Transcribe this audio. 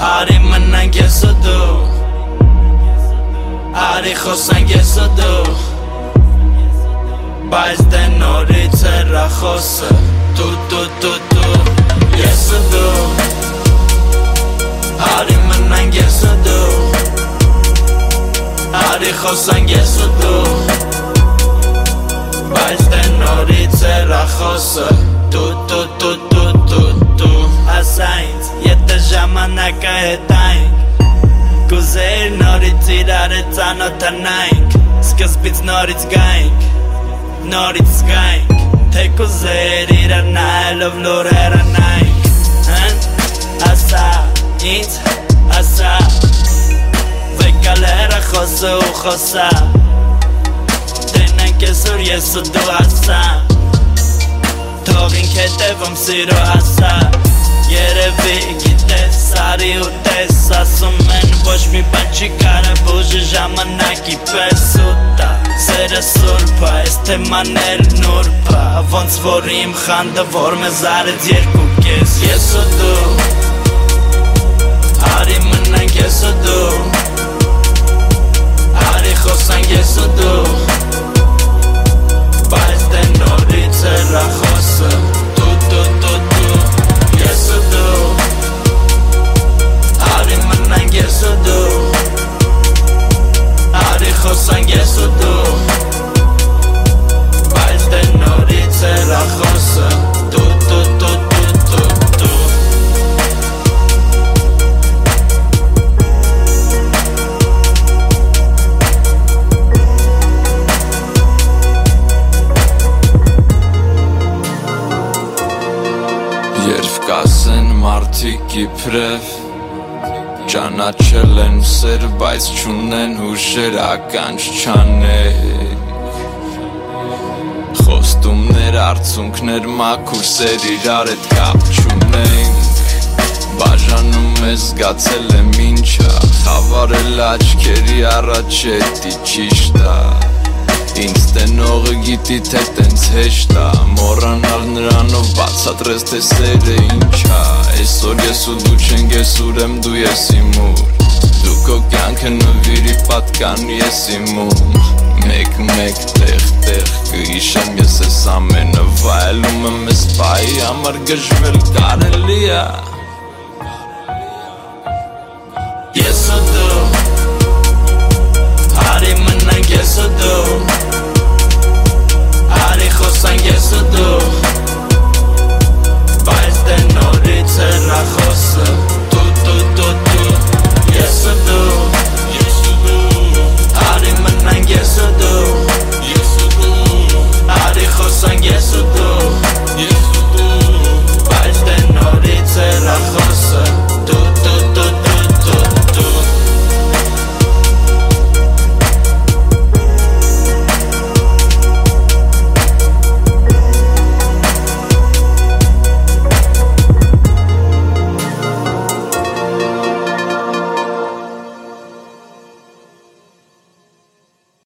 Արի մնանք ես ու դու Արի խոսանք ես ու դու Բայց դե նորից հեռախոսը Դու Ես ու դու Արի մնանք ես ու դու Արի խոսանք ես ու դու Բայց դե նորից հեռախոսը Դու Ասա ինձ, եթե ժամանակը հետայինք Կուզեիր նորից իրար է ծանոթանայինք Սկզբից նորից գայինք Նորից զգայինք Թե կուզեիր իրար նայելով լուր հեռանայինք Ասա ինձ, ասա Վեկալ հեռախոսը ու խոսա Տենանք այսօր ես ու դու ասա Թողինք հետևում սիրո ասա Երևի գիտես, արի ու տես Ասում են ոչ մի բան չի կարև ուժը ժամանակի պես ուտա Սերը սուրպա, ես թեման էլ նուրպա Ոնց որ իմ խանդը, որ մեզ արեց երկու կես Ես ու դու Արի մնանք ես ու դու Արի խոսանք ես ու դու Բայց դե նորից հեռախոսը Ես ու դու Արի մնանք ես ու դու Արի խոսանք ես ու դու Բայց դե նորից հեռախոսը Երբ կասեն մարդիկ իբրև Ճանաչել են սեր, բայց չունեն հուշեր ականջ չանեք Խոստումներ, արցունքներ, մաքուր սեր իրար էդ կապ չունենք Բաժանում ես զգացել եմ ինչա Խավարել աչքերի առաջ էդի ճիշտա Ինձ տենողը գիտի թե տենց հեշտա Մոռանալ նրանով բացատրես թե սերը ինչա Այսօր ես ու դու չենք ես ուրեմ դու ես իմուր Դու քո կյանքը նվիրի պատկան ես իմում Մեկ տեղ կհիշեմ ես ես ամենը վայելում եմ ես պայի համար գժվել կարելի է Ես ու դու Արի մնանք ես ու դու Արի խոսանք ես ու դու